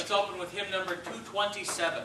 Let's open with hymn number 227.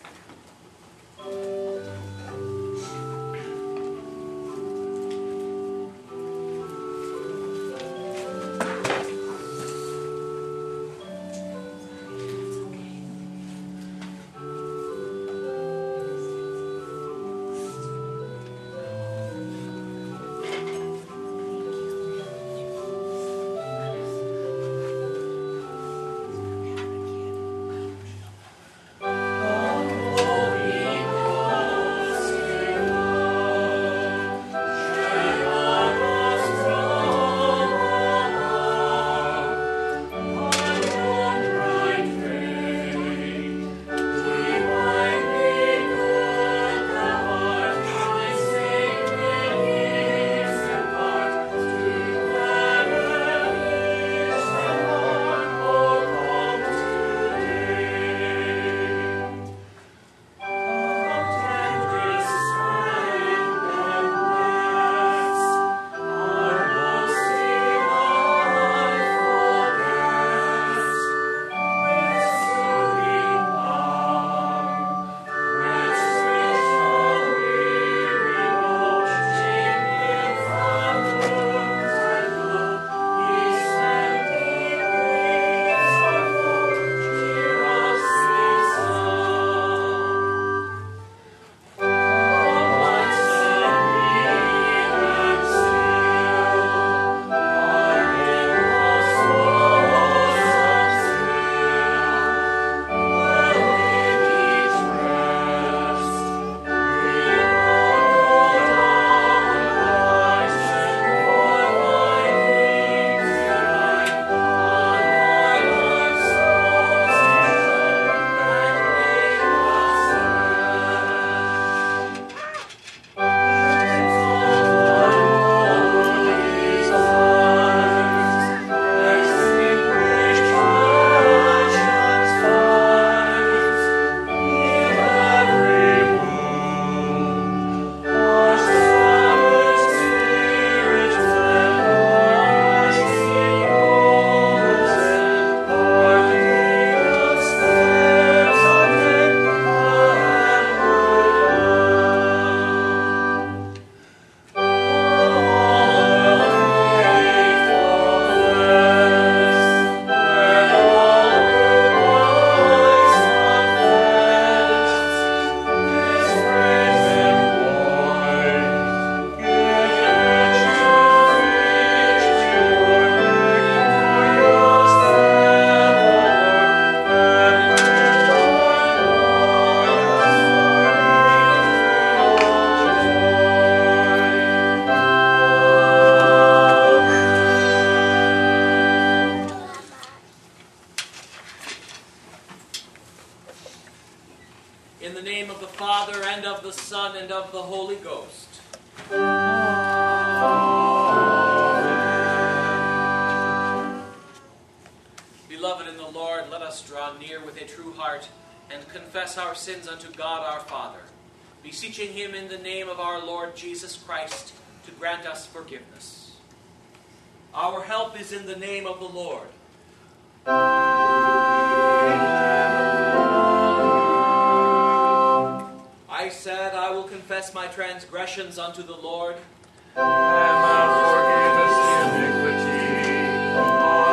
In the name of the Father, and of the Son, and of the Holy Ghost. Beloved in the Lord, let us draw near with a true heart and confess our sins unto God our Father, beseeching Him in the name of our Lord Jesus Christ to grant us forgiveness. Our help is in the name of the Lord. I said, I will confess my transgressions unto the Lord, and thou forgivest the iniquity of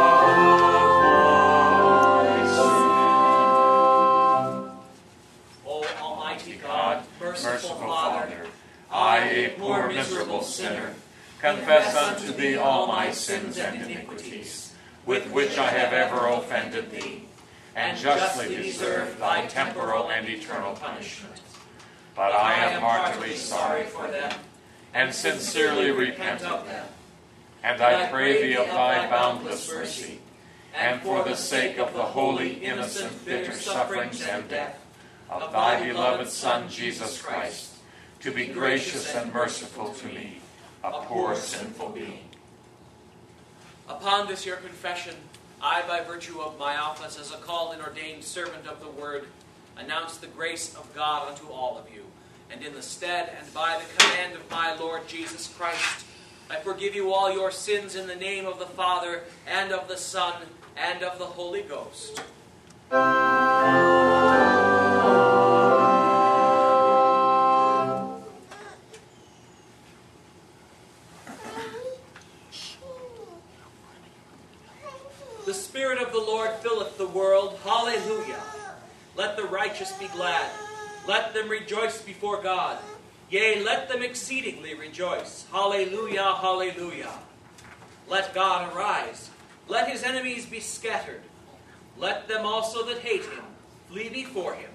my sin. O Almighty God, merciful Father, I, a poor miserable sinner, confess unto thee all my sins and iniquities, with which I have ever offended thee, and justly deserve thy temporal and eternal punishment. But I am heartily sorry for them, and sincerely repent of them. And I pray thee of thy boundless mercy, and for the sake of the holy, innocent, bitter sufferings and death of thy beloved Son, Jesus Christ, to be gracious and merciful to me, a poor sinful being. Upon this your confession, I, by virtue of my office as a called and ordained servant of the Word, announce the grace of God unto all of you. And in the stead and by the command of my Lord Jesus Christ, I forgive you all your sins in the name of the Father, and of the Son, and of the Holy Ghost. The Spirit of the Lord filleth the world. Hallelujah. Let the righteous be glad. Let them rejoice before God. Yea, let them exceedingly rejoice. Hallelujah, hallelujah. Let God arise. Let his enemies be scattered. Let them also that hate him flee before him.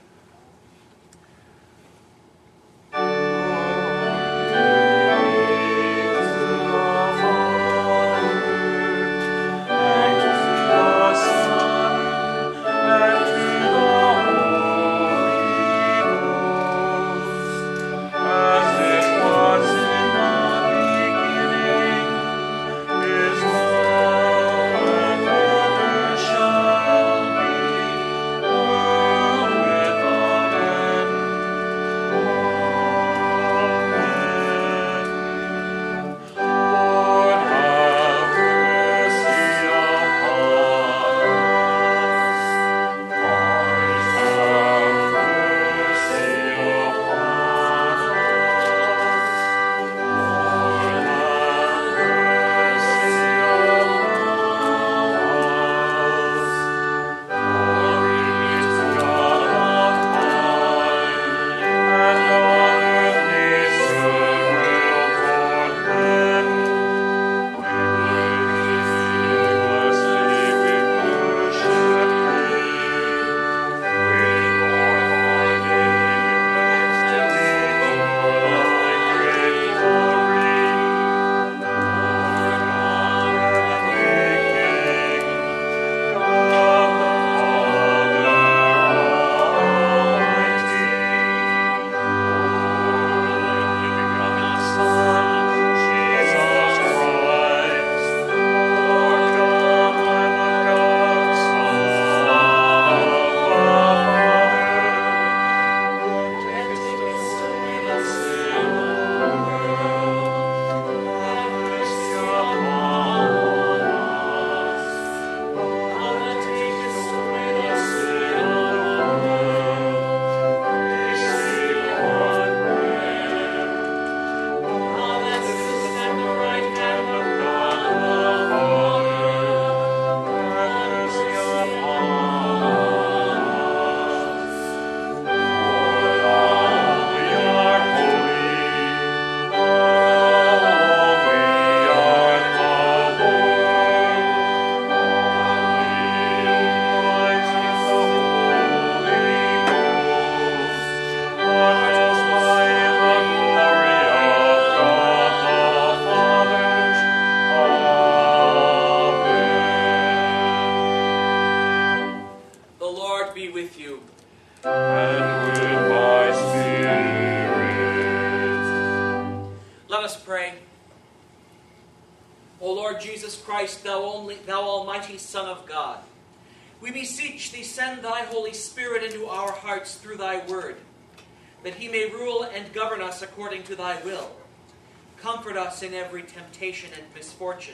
O Lord Jesus Christ, thou almighty Son of God, we beseech thee, send thy Holy Spirit into our hearts through thy word, that he may rule and govern us according to thy will. Comfort us in every temptation and misfortune,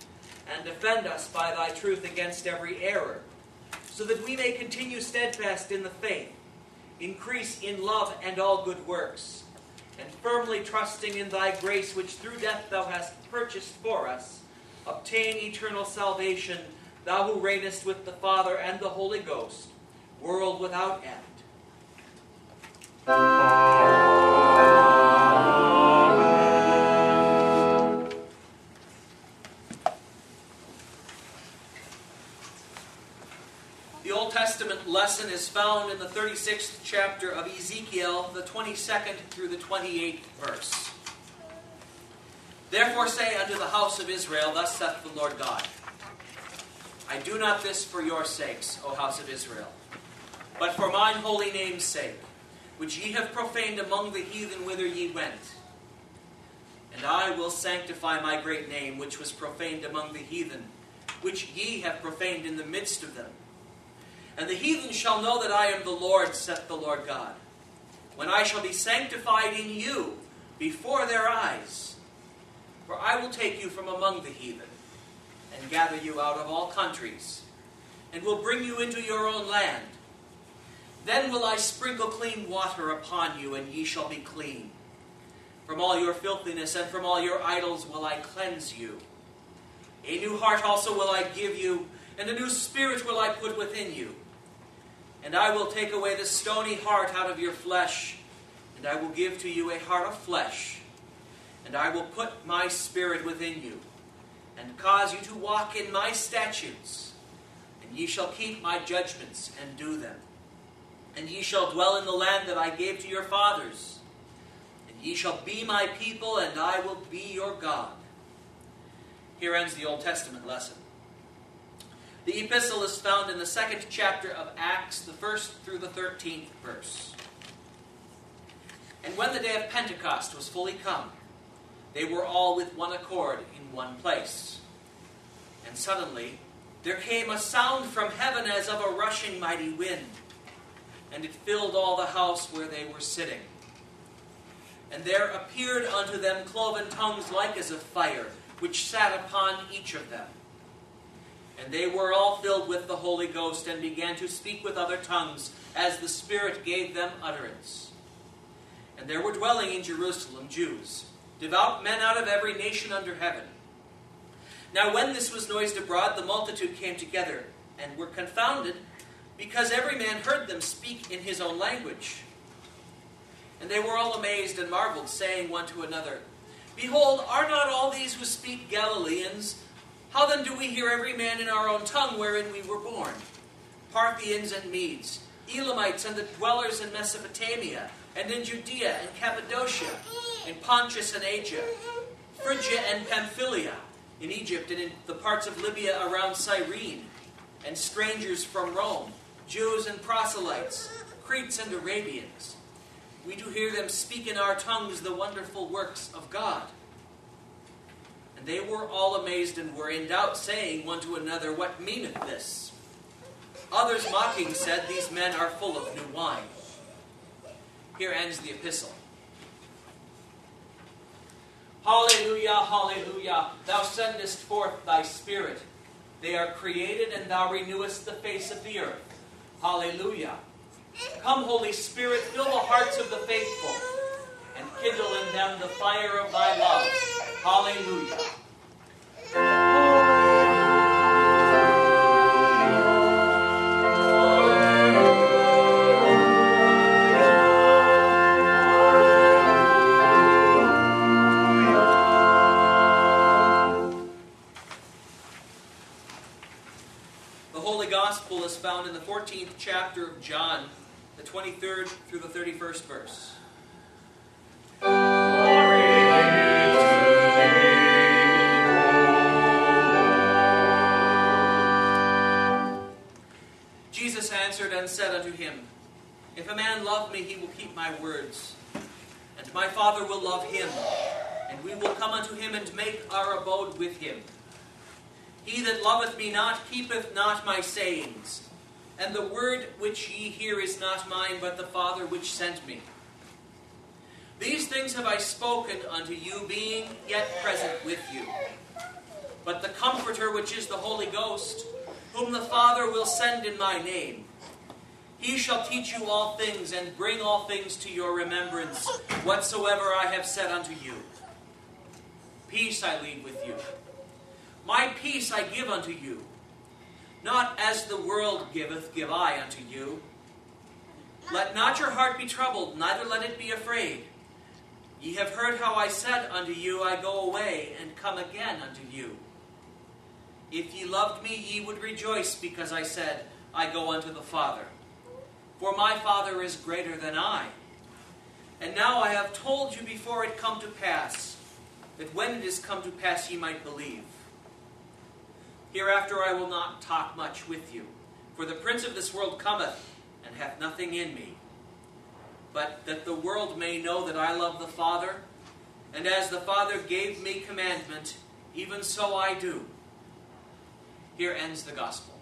and defend us by thy truth against every error, so that we may continue steadfast in the faith, increase in love and all good works, and firmly trusting in thy grace, which through death thou hast purchased for us, obtain eternal salvation, thou who reignest with the Father and the Holy Ghost, world without end. The Old Testament lesson is found in the 36th chapter of Ezekiel, the 22nd through the 28th verse. Therefore say unto the house of Israel, thus saith the Lord God, I do not this for your sakes, O house of Israel, but for mine holy name's sake, which ye have profaned among the heathen whither ye went. And I will sanctify my great name, which was profaned among the heathen, which ye have profaned in the midst of them. And the heathen shall know that I am the Lord, saith the Lord God, when I shall be sanctified in you before their eyes. For I will take you from among the heathen, and gather you out of all countries, and will bring you into your own land. Then will I sprinkle clean water upon you, and ye shall be clean. From all your filthiness and from all your idols will I cleanse you. A new heart also will I give you, and a new spirit will I put within you. And I will take away the stony heart out of your flesh, and I will give to you a heart of flesh. And I will put my spirit within you, and cause you to walk in my statutes. And ye shall keep my judgments and do them. And ye shall dwell in the land that I gave to your fathers. And ye shall be my people, and I will be your God. Here ends the Old Testament lesson. The epistle is found in the 2nd chapter of Acts, the 1st through the 13th verse. And when the day of Pentecost was fully come, they were all with one accord in one place. And suddenly there came a sound from heaven as of a rushing mighty wind, and it filled all the house where they were sitting. And there appeared unto them cloven tongues like as of fire, which sat upon each of them. And they were all filled with the Holy Ghost, and began to speak with other tongues, as the Spirit gave them utterance. And there were dwelling in Jerusalem Jews, devout men out of every nation under heaven. Now when this was noised abroad, the multitude came together, and were confounded, because every man heard them speak in his own language. And they were all amazed and marveled, saying one to another, Behold, are not all these who speak Galileans? How then do we hear every man in our own tongue wherein we were born? Parthians and Medes, Elamites and the dwellers in Mesopotamia, and in Judea and Cappadocia, in Pontus and Asia, Phrygia and Pamphylia, in Egypt and in the parts of Libya around Cyrene, and strangers from Rome, Jews and proselytes, Cretes and Arabians. We do hear them speak in our tongues the wonderful works of God. And they were all amazed and were in doubt, saying one to another, What meaneth this? Others mocking said, These men are full of new wine. Here ends the epistle. Hallelujah, hallelujah. Thou sendest forth thy Spirit. They are created, and thou renewest the face of the earth. Hallelujah. Come, Holy Spirit, fill the hearts of the faithful, and kindle in them the fire of thy love. Hallelujah. The Holy Gospel is found in the 14th chapter of John, the 23rd through the 31st verse. Jesus answered and said unto him, If a man love me, he will keep my words, and my Father will love him, and we will come unto him and make our abode with him. He that loveth me not keepeth not my sayings, and the word which ye hear is not mine, but the Father which sent me. These things have I spoken unto you, being yet present with you. But the Comforter, which is the Holy Ghost, whom the Father will send in my name, he shall teach you all things, and bring all things to your remembrance, whatsoever I have said unto you. Peace I leave with you. My peace I give unto you. Not as the world giveth, give I unto you. Let not your heart be troubled, neither let it be afraid. Ye have heard how I said unto you, I go away, and come again unto you. If ye loved me, ye would rejoice, because I said, I go unto the Father. For my Father is greater than I. And now I have told you before it come to pass, that when it is come to pass ye might believe. Hereafter I will not talk much with you, for the prince of this world cometh, and hath nothing in me. But that the world may know that I love the Father, and as the Father gave me commandment, even so I do. Here ends the Gospel.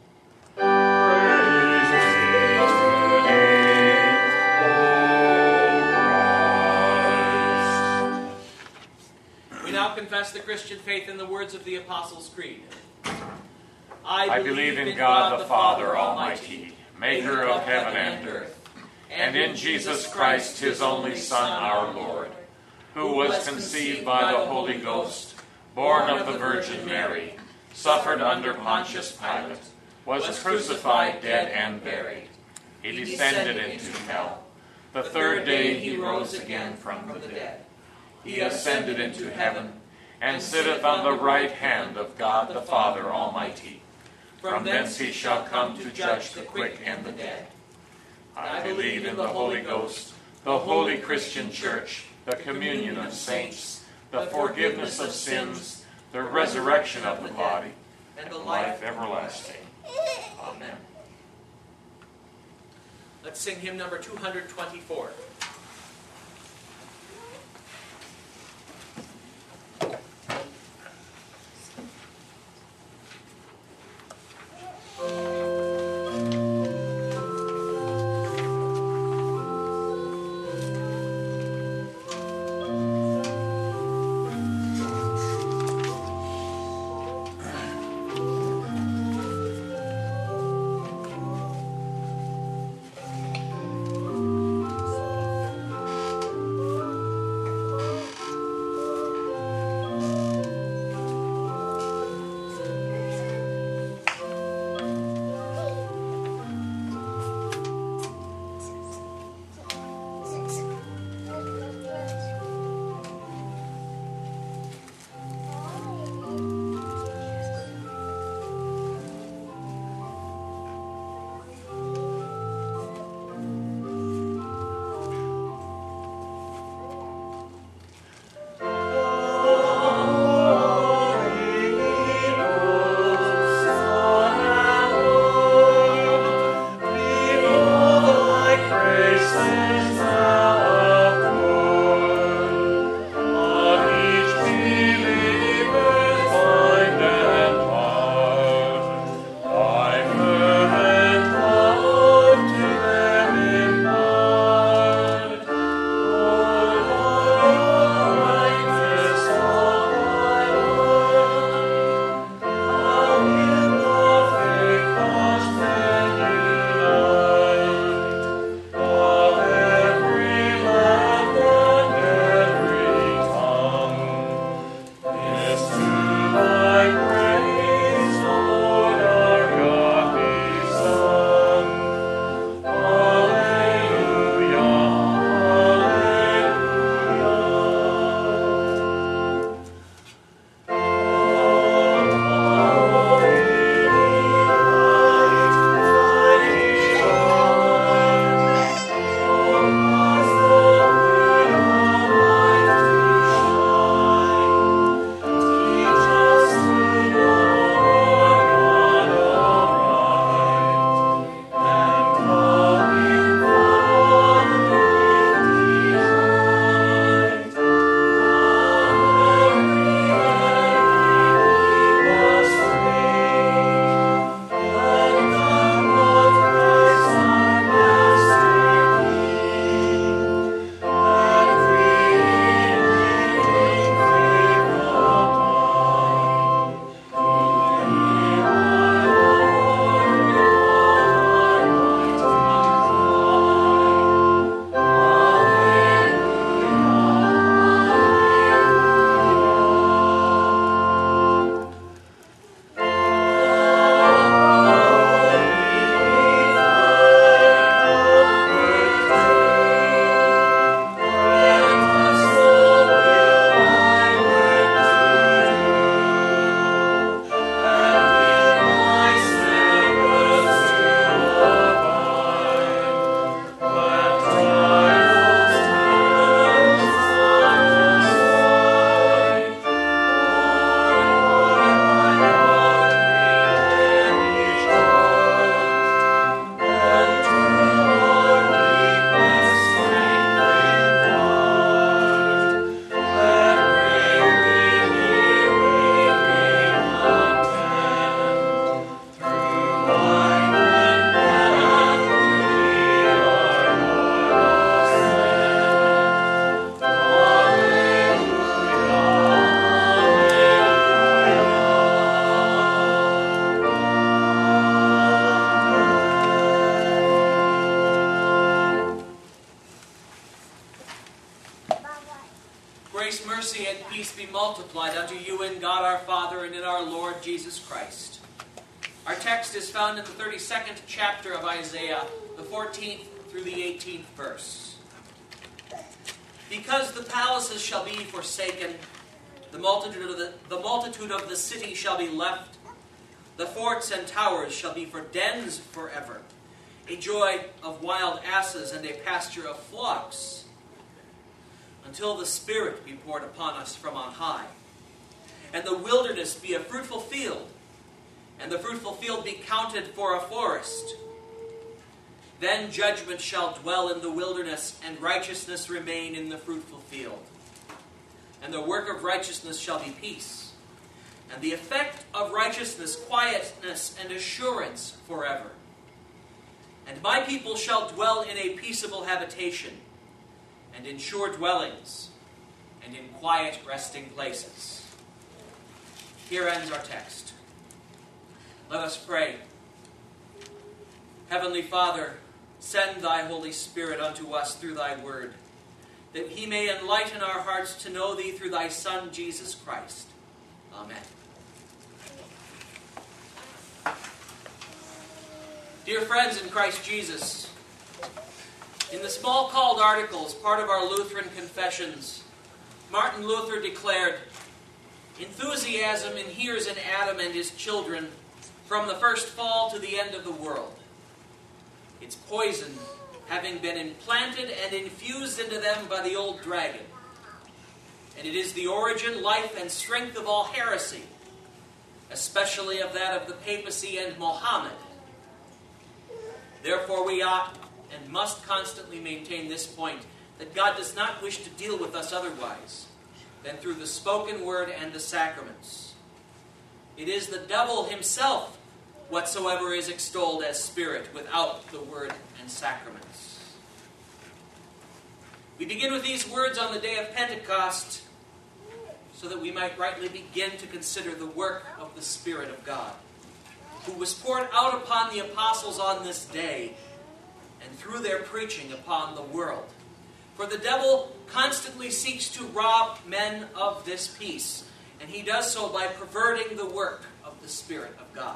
We now confess the Christian faith in the words of the Apostles' Creed. I believe in God the Father Almighty, maker of heaven and earth, and in Jesus Christ, his only Son, our Lord, who was conceived by the Holy Ghost, born of the Virgin Mary, suffered under Pontius Pilate, was crucified, dead, and buried. He descended into hell. The third day he rose again from the dead. He ascended into heaven, and sitteth on the right hand of God the Father Almighty. From thence he shall come to judge the quick and the dead. I believe in the Holy Ghost, the holy Christian Church, the communion of saints, the forgiveness of sins, the resurrection of the body, and the life everlasting. Amen. Let's sing hymn number 224. mercy and peace be multiplied unto you in God our Father and in our Lord Jesus Christ. Our text is found in the 32nd chapter of Isaiah, the 14th through the 18th verse. Because the palaces shall be forsaken, the multitude of the city shall be left, the forts and towers shall be for dens forever, a joy of wild asses and a pasture of flocks, until the Spirit be poured upon us from on high, and the wilderness be a fruitful field, and the fruitful field be counted for a forest. Then judgment shall dwell in the wilderness, and righteousness remain in the fruitful field. And the work of righteousness shall be peace, and the effect of righteousness quietness and assurance forever. And my people shall dwell in a peaceable habitation, and in sure dwellings, and in quiet resting places. Here ends our text. Let us pray. Heavenly Father, send thy Holy Spirit unto us through thy word, that he may enlighten our hearts to know thee through thy Son, Jesus Christ. Amen. Dear friends in Christ Jesus, in the small called articles, part of our Lutheran confessions, Martin Luther declared, "Enthusiasm inheres in Adam and his children from the first fall to the end of the world. Its poison having been implanted and infused into them by the old dragon. And it is the origin, life, and strength of all heresy, especially of that of the papacy and Mohammed. Therefore we ought and must constantly maintain this point, that God does not wish to deal with us otherwise than through the spoken word and the sacraments. It is the devil himself whatsoever is extolled as spirit without the word and sacraments." We begin with these words on the day of Pentecost so that we might rightly begin to consider the work of the Spirit of God, who was poured out upon the apostles on this day and through their preaching upon the world. For the devil constantly seeks to rob men of this peace, and he does so by perverting the work of the Spirit of God.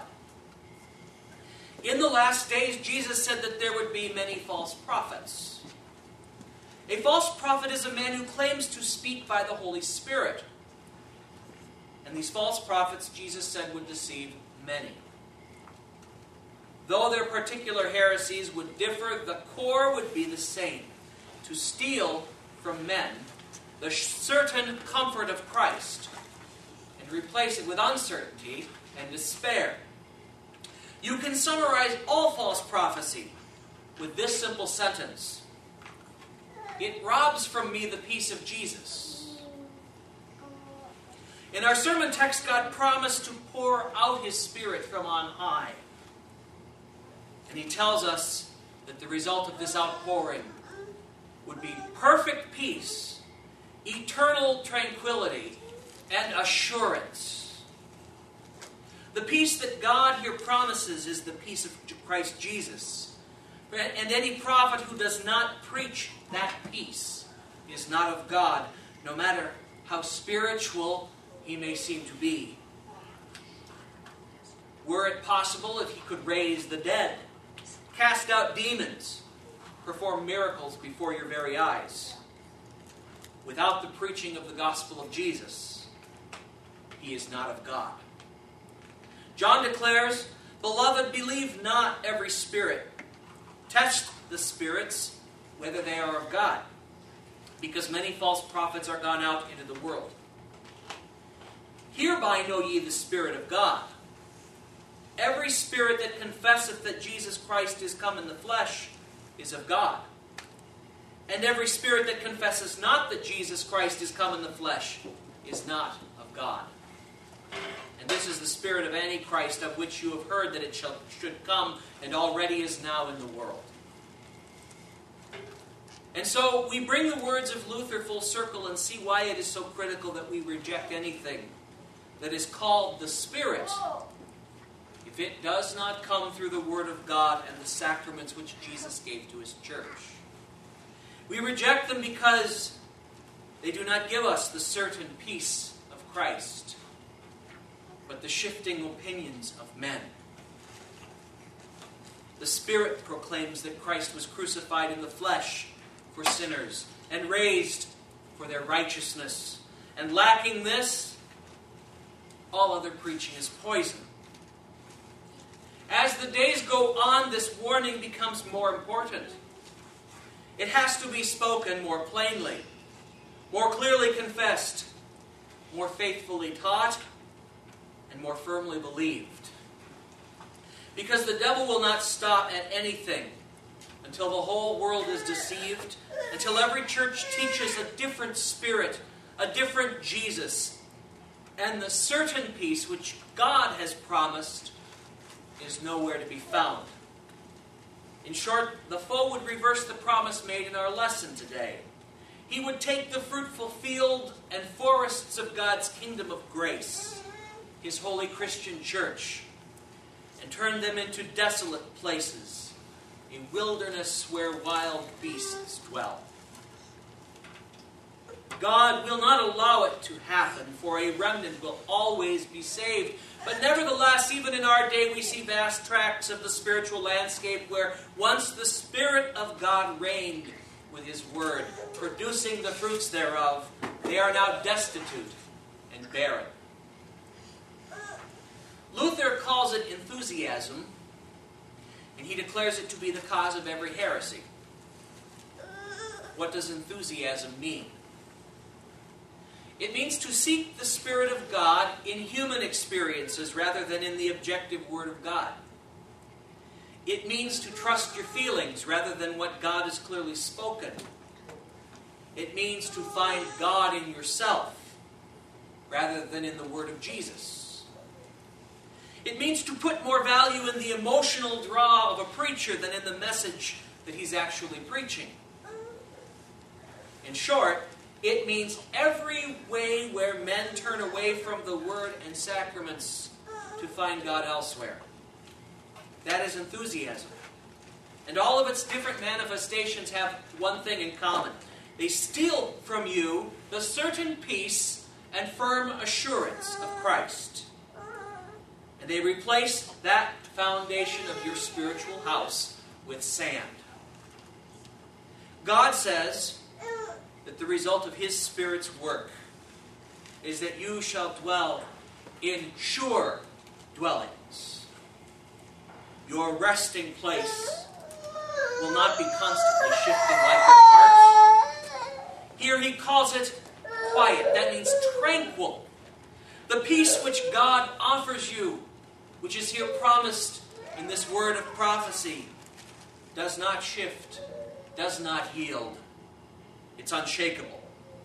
In the last days, Jesus said that there would be many false prophets. A false prophet is a man who claims to speak by the Holy Spirit. And these false prophets, Jesus said, would deceive many. Though their particular heresies would differ, the core would be the same: to steal from men the certain comfort of Christ and replace it with uncertainty and despair. You can summarize all false prophecy with this simple sentence: it robs from me the peace of Jesus. In our sermon text, God promised to pour out His Spirit from on high. And He tells us that the result of this outpouring would be perfect peace, eternal tranquility, and assurance. The peace that God here promises is the peace of Christ Jesus. And any prophet who does not preach that peace is not of God, no matter how spiritual he may seem to be. Were it possible if he could raise the dead, cast out demons, perform miracles before your very eyes, without the preaching of the gospel of Jesus, he is not of God. John declares, "Beloved, believe not every spirit. Test the spirits, whether they are of God, because many false prophets are gone out into the world. Hereby know ye the Spirit of God. Every spirit that confesseth that Jesus Christ is come in the flesh is of God. And every spirit that confesses not that Jesus Christ is come in the flesh is not of God. And this is the spirit of Antichrist, of which you have heard that it should come, and already is now in the world." And so we bring the words of Luther full circle and see why it is so critical that we reject anything that is called the Spirit if it does not come through the Word of God and the sacraments which Jesus gave to His church. We reject them because They do not give us the certain peace of Christ, but the shifting opinions of men. The Spirit proclaims that Christ was crucified in the flesh for sinners and raised for their righteousness. And lacking this, all other preaching is poison. As the days go on, this warning becomes more important. It has to be spoken more plainly, more clearly confessed, more faithfully taught, and more firmly believed. Because the devil will not stop at anything until the whole world is deceived, until every church teaches a different spirit, a different Jesus, and the certain peace which God has promised is nowhere to be found. In short, the foe would reverse the promise made in our lesson today. He would take the fruitful field and forests of God's kingdom of grace, His holy Christian church, and turn them into desolate places, a wilderness where wild beasts dwell. God will not allow it to happen, for a remnant will always be saved. But nevertheless, even in our day, we see vast tracts of the spiritual landscape where once the Spirit of God reigned with His Word, producing the fruits thereof, they are now destitute and barren. Luther calls it enthusiasm, and he declares it to be the cause of every heresy. What does enthusiasm mean? It means to seek the Spirit of God in human experiences rather than in the objective Word of God. It means to trust your feelings rather than what God has clearly spoken. It means to find God in yourself rather than in the Word of Jesus. It means to put more value in the emotional draw of a preacher than in the message that he's actually preaching. In short, it means every way where men turn away from the Word and sacraments to find God elsewhere. That is enthusiasm. And all of its different manifestations have one thing in common. They steal from you the certain peace and firm assurance of Christ. And they replace that foundation of your spiritual house with sand. God says that the result of His Spirit's work is that you shall dwell in sure dwellings. Your resting place will not be constantly shifting like your hearts. Here He calls it quiet. That means tranquil. The peace which God offers you, which is here promised in this word of prophecy, does not shift, does not yield. It's unshakable.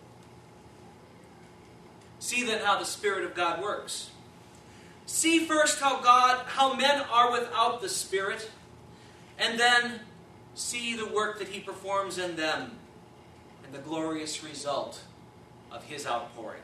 See then how the Spirit of God works. See first how men are without the Spirit, and then see the work that He performs in them and the glorious result of His outpouring.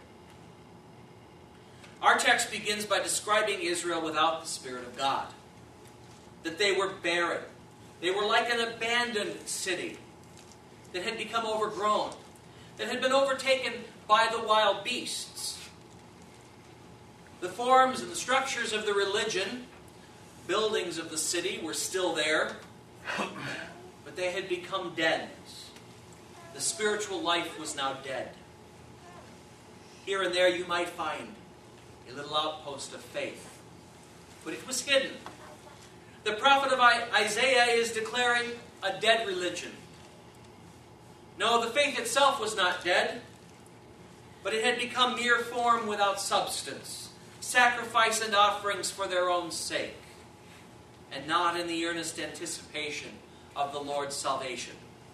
Our text begins by describing Israel without the Spirit of God. That they were barren. They were like an abandoned city that had become overgrown, that had been overtaken by the wild beasts. The forms and the structures of the religion, buildings of the city were still there, but they had become dens. The spiritual life was now dead. Here and there you might find a little outpost of faith, but it was hidden. The prophet of Isaiah is declaring a dead religion. No, the faith itself was not dead, but it had become mere form without substance, sacrifice and offerings for their own sake, and not in the earnest anticipation of the Lord's salvation.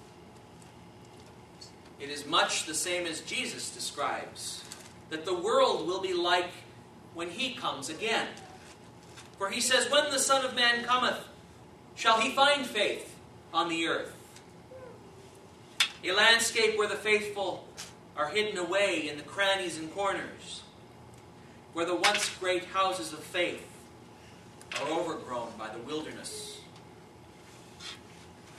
It is much the same as Jesus describes, that the world will be like when He comes again. For He says, when the Son of Man cometh, shall He find faith on the earth? A landscape where the faithful are hidden away in the crannies and corners, where the once great houses of faith are overgrown by the wilderness. But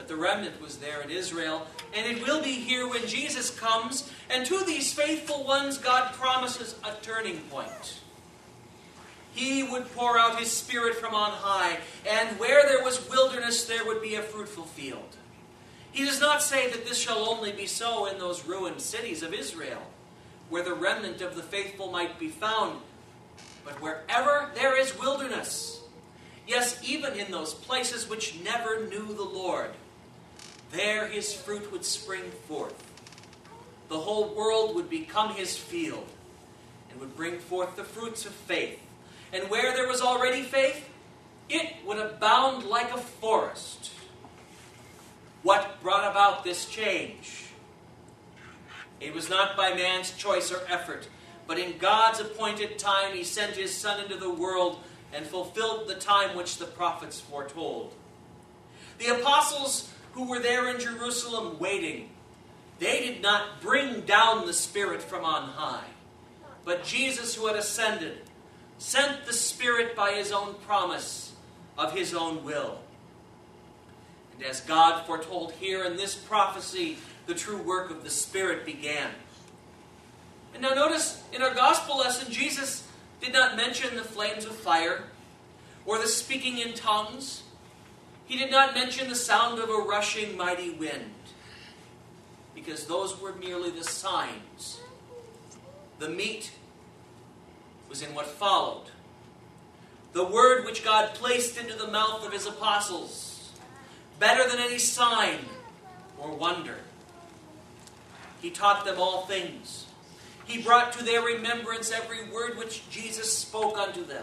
that the remnant was there in Israel, and it will be here when Jesus comes, and to these faithful ones God promises a turning point. He would pour out His Spirit from on high, and where there was wilderness, there would be a fruitful field. He does not say that this shall only be so in those ruined cities of Israel, where the remnant of the faithful might be found, but wherever there is wilderness, yes, even in those places which never knew the Lord, there His fruit would spring forth. The whole world would become His field and would bring forth the fruits of faith. And where there was already faith, it would abound like a forest. What brought about this change? It was not by man's choice or effort, but in God's appointed time He sent His Son into the world and fulfilled the time which the prophets foretold. The apostles who were there in Jerusalem waiting, they did not bring down the Spirit from on high, but Jesus, who had ascended, sent the Spirit by His own promise of His own will. And as God foretold here in this prophecy, the true work of the Spirit began. And now notice, in our gospel lesson, Jesus did not mention the flames of fire or the speaking in tongues. He did not mention the sound of a rushing mighty wind, because those were merely the signs. The meat was in what followed. The word which God placed into the mouth of His apostles, better than any sign or wonder. He taught them all things. He brought to their remembrance every word which Jesus spoke unto them.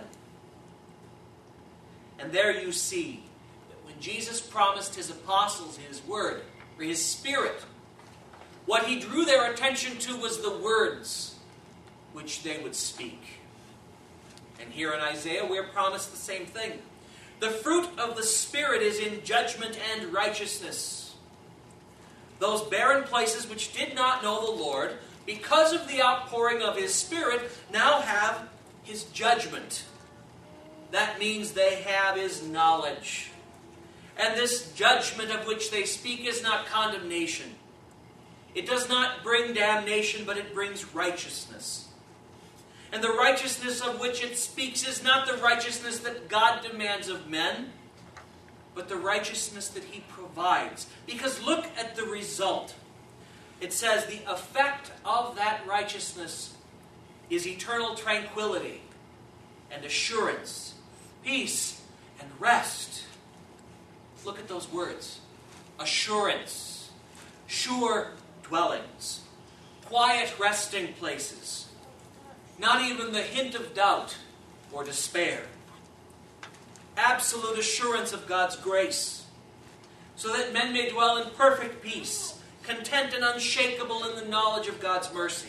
And there you see that when Jesus promised His apostles His word, or His Spirit, what He drew their attention to was the words which they would speak. And here in Isaiah we are promised the same thing. The fruit of the Spirit is in judgment and righteousness. Those barren places which did not know the Lord, because of the outpouring of His Spirit, now have His judgment. That means they have His knowledge. And this judgment of which they speak is not condemnation. It does not bring damnation, but it brings righteousness. And the righteousness of which it speaks is not the righteousness that God demands of men, but the righteousness that He provides. Because look at the result. It says the effect of that righteousness is eternal tranquility and assurance, peace and rest. Look at those words. Assurance, sure dwellings, quiet resting places, not even the hint of doubt or despair. Absolute assurance of God's grace, so that men may dwell in perfect peace, content and unshakable in the knowledge of God's mercy.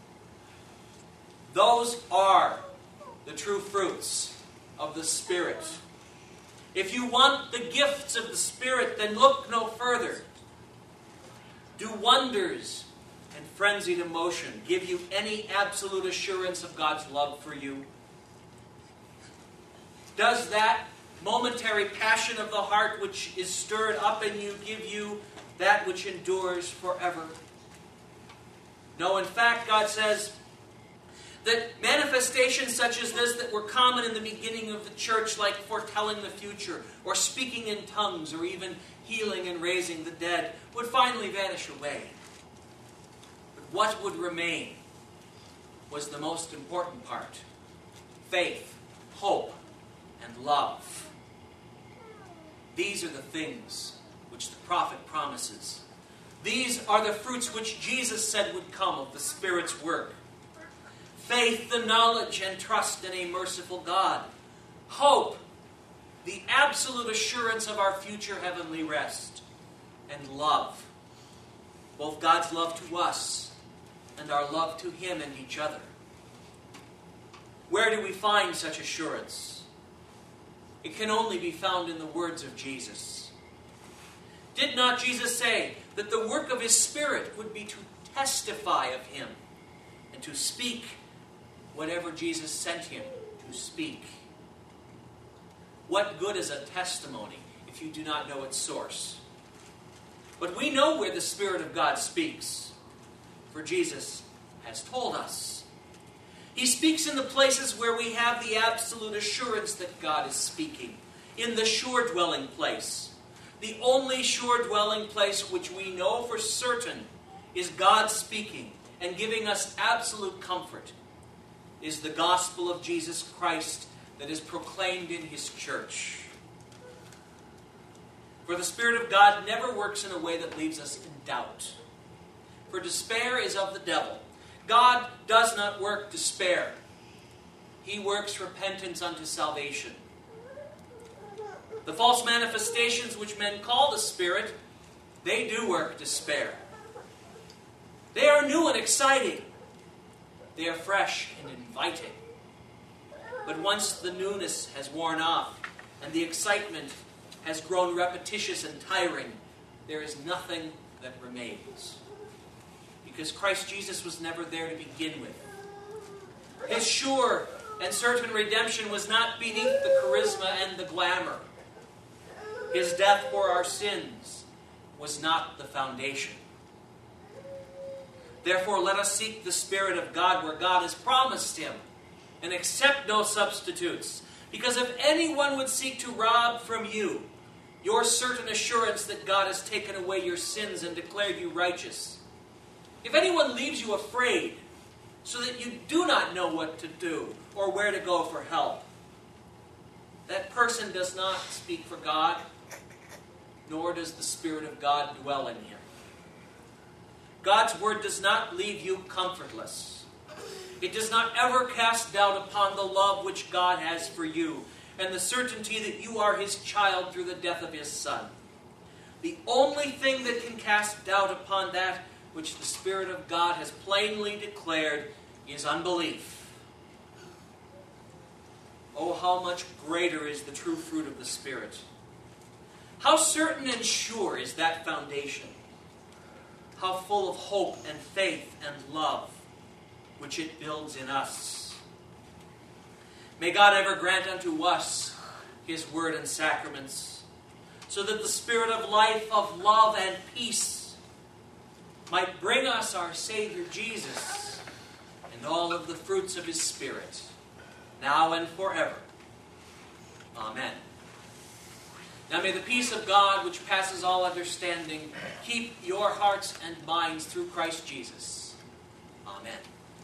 Those are the true fruits of the Spirit. If you want the gifts of the Spirit, then look no further. Do wonders and frenzied emotion give you any absolute assurance of God's love for you? Does that momentary passion of the heart which is stirred up in you give you that which endures forever? No, in fact, God says that manifestations such as this that were common in the beginning of the church, like foretelling the future, or speaking in tongues, or even healing and raising the dead, would finally vanish away. But what would remain was the most important part: faith, hope, and love. These are the things which the prophet promises. These are the fruits which Jesus said would come of the Spirit's work. Faith, the knowledge and trust in a merciful God. Hope, the absolute assurance of our future heavenly rest. And love, both God's love to us and our love to Him and each other. Where do we find such assurance? It can only be found in the words of Jesus. Did not Jesus say that the work of His Spirit would be to testify of Him and to speak whatever Jesus sent Him to speak? What good is a testimony if you do not know its source? But we know where the Spirit of God speaks, for Jesus has told us. He speaks in the places where we have the absolute assurance that God is speaking, in the sure dwelling place. The only sure dwelling place which we know for certain is God speaking and giving us absolute comfort is the gospel of Jesus Christ that is proclaimed in His church. For the Spirit of God never works in a way that leaves us in doubt. For despair is of the devil. God does not work despair. He works repentance unto salvation. The false manifestations which men call the Spirit, they do work despair. They are new and exciting. They are fresh and inviting. But once the newness has worn off and the excitement has grown repetitious and tiring, there is nothing that remains. Because Christ Jesus was never there to begin with. His sure and certain redemption was not beneath the charisma and the glamour. His death for our sins was not the foundation. Therefore, let us seek the Spirit of God where God has promised Him, and accept no substitutes. Because if anyone would seek to rob from you your certain assurance that God has taken away your sins and declared you righteous, if anyone leaves you afraid, so that you do not know what to do or where to go for help, that person does not speak for God, nor does the Spirit of God dwell in him. God's Word does not leave you comfortless. It does not ever cast doubt upon the love which God has for you and the certainty that you are His child through the death of His Son. The only thing that can cast doubt upon that which the Spirit of God has plainly declared is unbelief. Oh, how much greater is the true fruit of the Spirit. How certain and sure is that foundation. How full of hope and faith and love which it builds in us. May God ever grant unto us His Word and sacraments, so that the Spirit of life, of love and peace might bring us our Savior Jesus and all of the fruits of His Spirit, now and forever. Amen. Now may the peace of God, which passes all understanding, keep your hearts and minds through Christ Jesus. Amen.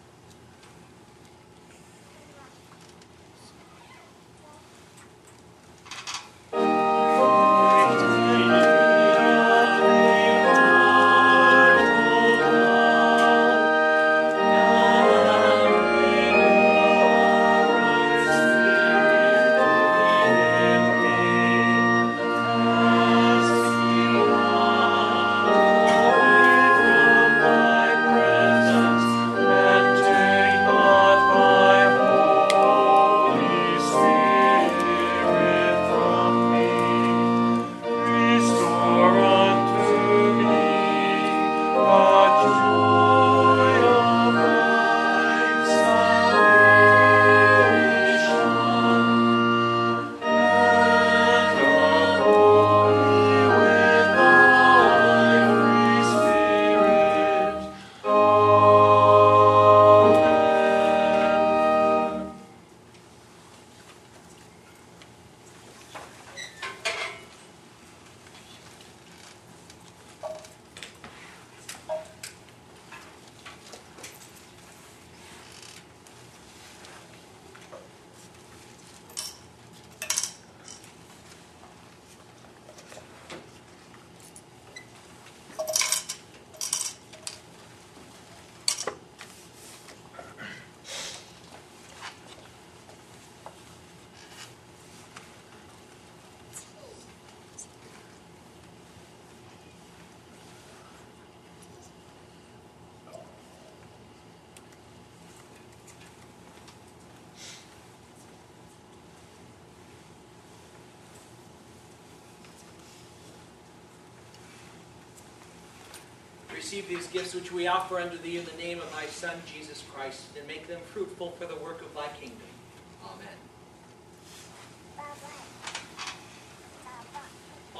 Receive these gifts which we offer unto Thee in the name of Thy Son, Jesus Christ, and make them fruitful for the work of Thy kingdom. Amen.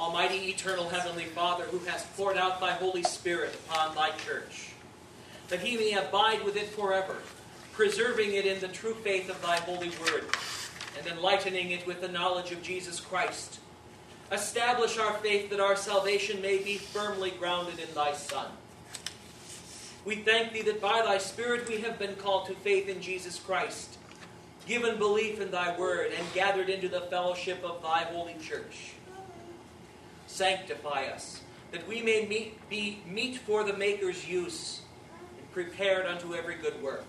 Almighty, eternal, heavenly Father, who hast poured out thy Holy Spirit upon thy church, that he may abide with it forever, preserving it in the true faith of thy holy word, and enlightening it with the knowledge of Jesus Christ, establish our faith that our salvation may be firmly grounded in thy Son. We thank thee that by thy Spirit we have been called to faith in Jesus Christ, given belief in thy word, and gathered into the fellowship of thy holy church. Sanctify us, that we may be meet for the Maker's use, and prepared unto every good work.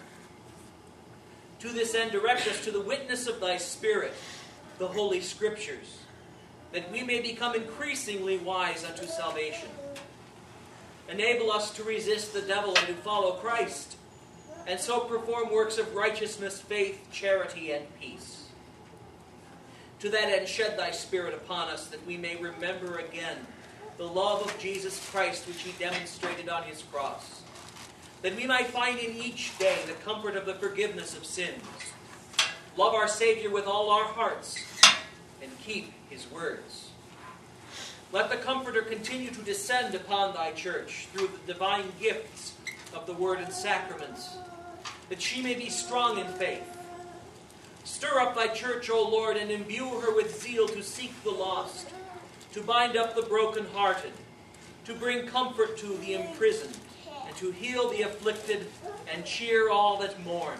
To this end, direct us to the witness of thy Spirit, the Holy Scriptures, that we may become increasingly wise unto salvation. Enable us to resist the devil and to follow Christ, and so perform works of righteousness, faith, charity, and peace. To that end, shed thy Spirit upon us, that we may remember again the love of Jesus Christ which he demonstrated on his cross, that we might find in each day the comfort of the forgiveness of sins, love our Savior with all our hearts, and keep his words. Let the Comforter continue to descend upon thy church through the divine gifts of the Word and sacraments, that she may be strong in faith. Stir up thy church, O Lord, and imbue her with zeal to seek the lost, to bind up the brokenhearted, to bring comfort to the imprisoned, and to heal the afflicted, and cheer all that mourn.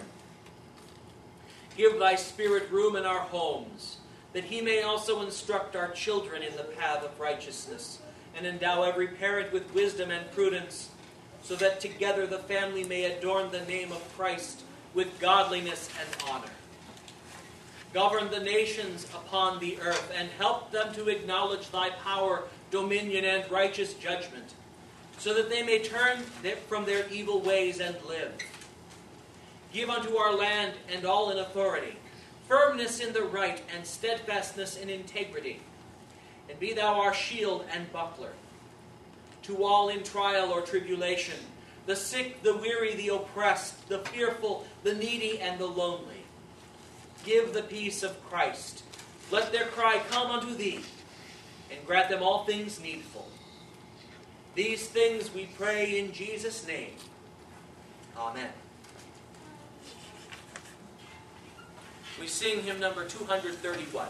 Give thy Spirit room in our homes, that he may also instruct our children in the path of righteousness, and endow every parent with wisdom and prudence, so that together the family may adorn the name of Christ with godliness and honor. Govern the nations upon the earth, and help them to acknowledge thy power, dominion, and righteous judgment, so that they may turn from their evil ways and live. Give unto our land and all in authority firmness in the right and steadfastness in integrity, and be thou our shield and buckler. To all in trial or tribulation, the sick, the weary, the oppressed, the fearful, the needy, and the lonely, give the peace of Christ. Let their cry come unto thee, and grant them all things needful. These things we pray in Jesus' name. Amen. We sing hymn number 231.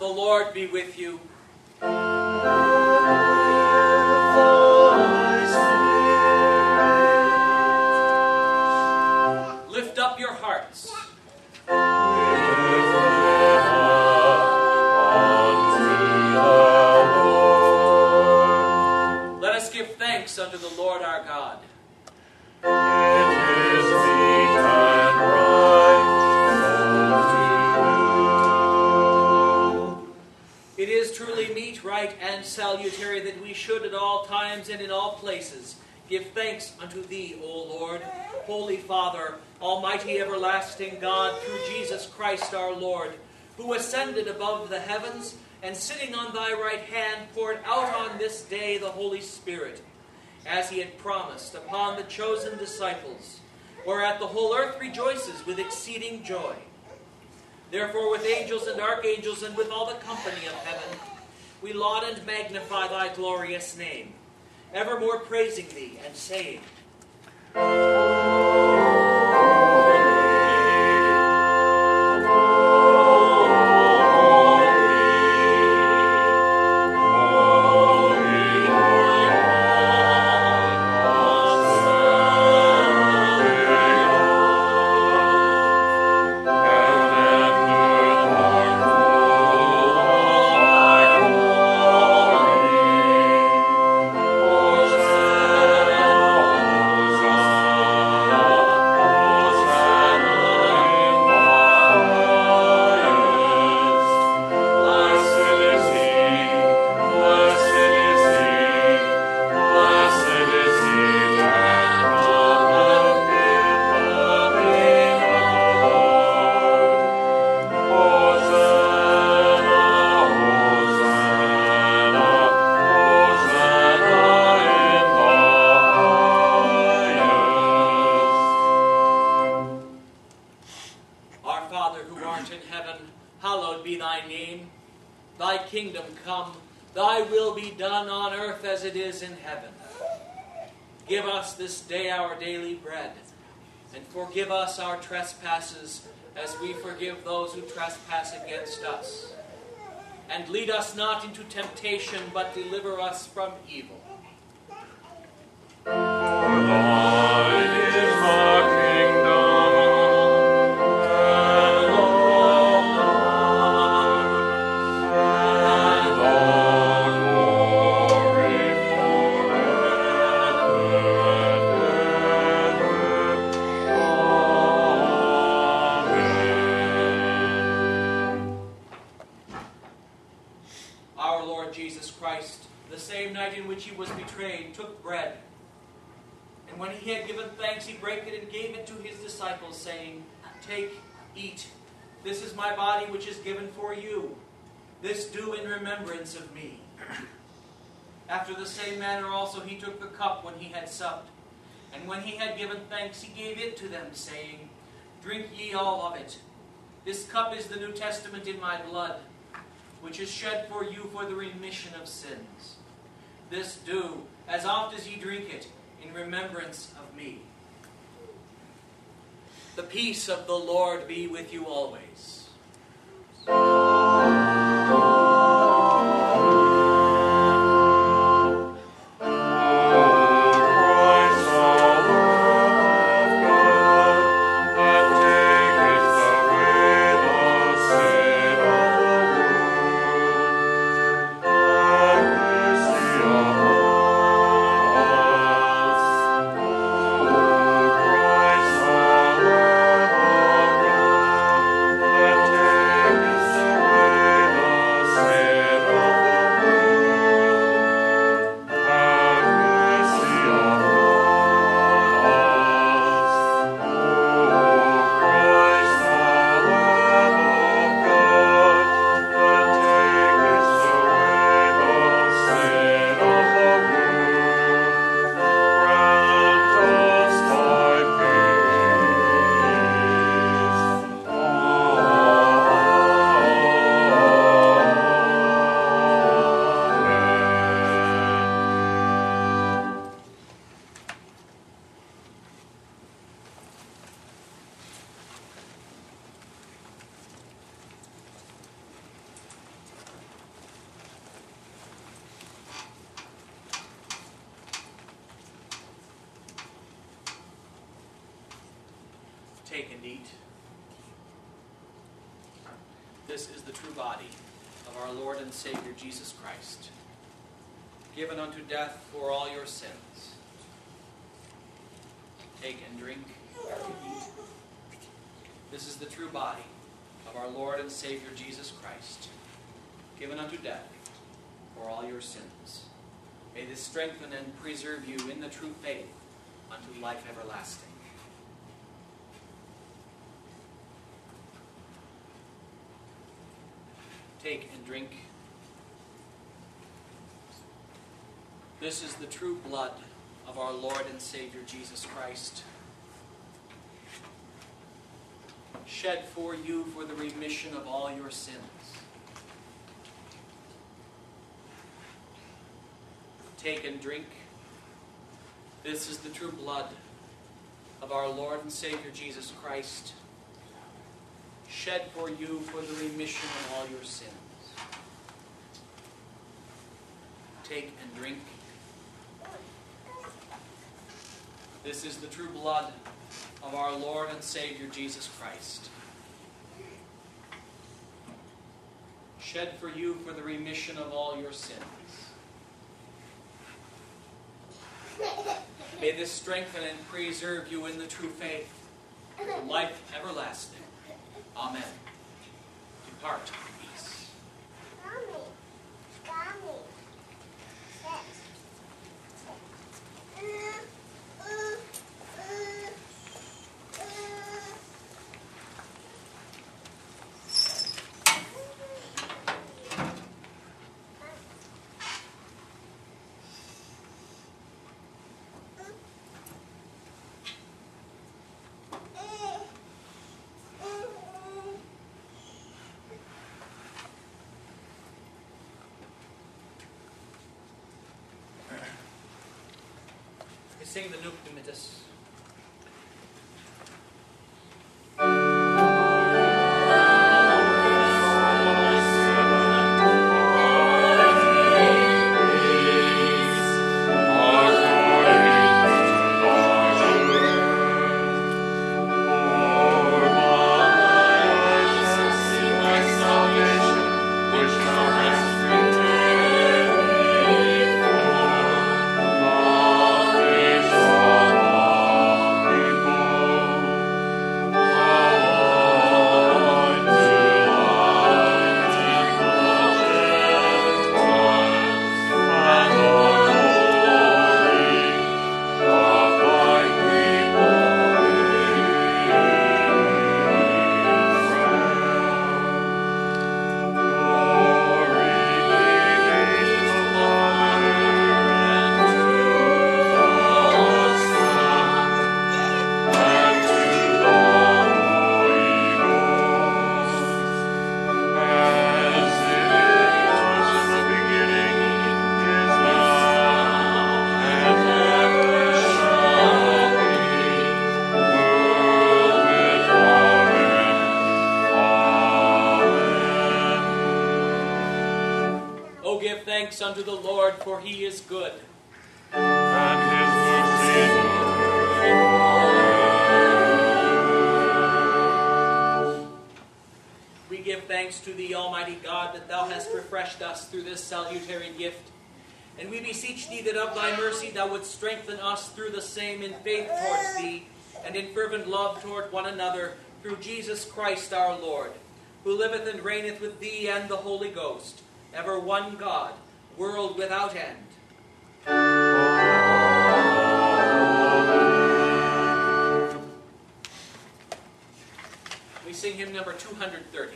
The Lord be with you. Lift up your hearts. Let us give thanks unto the Lord our God. It is meet and right so to do. It is truly meet, right, and salutary that we should at all times and in all places give thanks unto Thee, O Lord, Holy Father, Almighty everlasting God, through Jesus Christ our Lord, who ascended above the heavens, and sitting on Thy right hand poured out on this day the Holy Spirit, as He had promised, upon the chosen disciples, whereat the whole earth rejoices with exceeding joy. Therefore with angels and archangels and with all the company of heaven, we laud and magnify Thy glorious name, evermore praising Thee and saying, Kingdom come, Thy will be done on earth as it is in heaven. Give us this day our daily bread, and forgive us our trespasses as we forgive those who trespass against us. And lead us not into temptation, but deliver us from evil. For Thine is the kingdom, and the glory forever and ever. Amen. Our Lord Jesus Christ, the same night in which He was betrayed, took bread. And when He had given thanks, He brake it and gave it to His disciples, saying, Take, eat. This is my body which is given for you. This do in remembrance of me. After the same manner also He took the cup when He had supped. And when He had given thanks, He gave it to them, saying, Drink ye all of it. This cup is the New Testament in my blood, which is shed for you for the remission of sins. This do, as oft as ye drink it, in remembrance of me. The peace of the Lord be with you always. Christ, Take and eat. This is the true body of our Lord and Savior Jesus Christ, given unto death for all your sins. Take and drink. This is the true body of our Lord and Savior Jesus Christ, given unto death for all your sins. May this strengthen and preserve you in the true faith unto life everlasting. Take and drink. This is the true blood of our Lord and Savior Jesus Christ, shed for you for the remission of all your sins. Take and drink. This is the true blood of our Lord and Savior Jesus Christ, shed for you for the remission of all your sins. Take and drink. This is the true blood of our Lord and Savior Jesus Christ, shed for you for the remission of all your sins. May this strengthen and preserve you in the true faith, for life everlasting. Amen. Depart in peace. We sing the Nunc Dimittis. Unto the Lord, for he is good. And his mercy endures. We give thanks to thee, Almighty God, that thou hast refreshed us through this salutary gift. And we beseech thee that of thy mercy thou wouldst strengthen us through the same in faith towards thee, and in fervent love toward one another, through Jesus Christ our Lord, who liveth and reigneth with thee and the Holy Ghost, ever one God, world without end. We sing hymn number 230.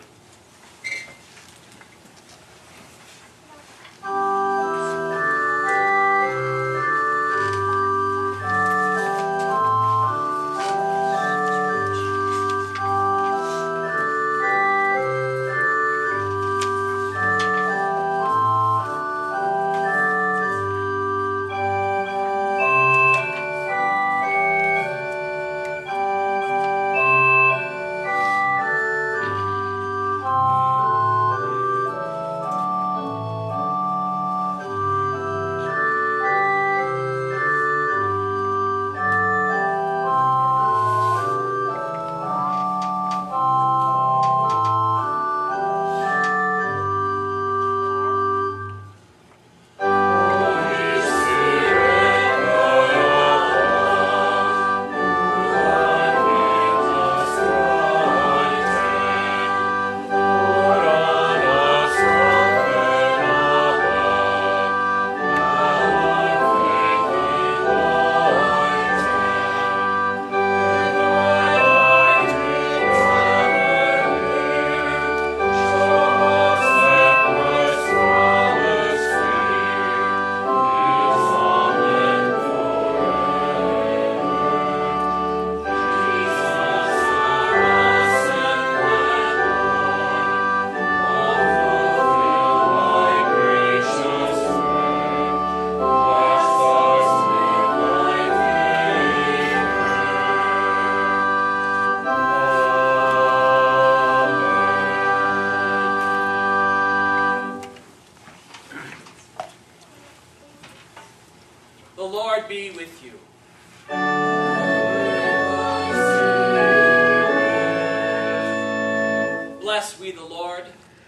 Lord be with you. Bless we the Lord.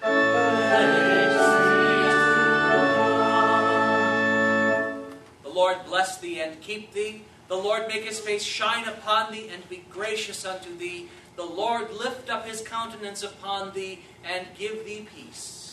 The Lord bless thee and keep thee. The Lord make his face shine upon thee and be gracious unto thee. The Lord lift up his countenance upon thee and give thee peace.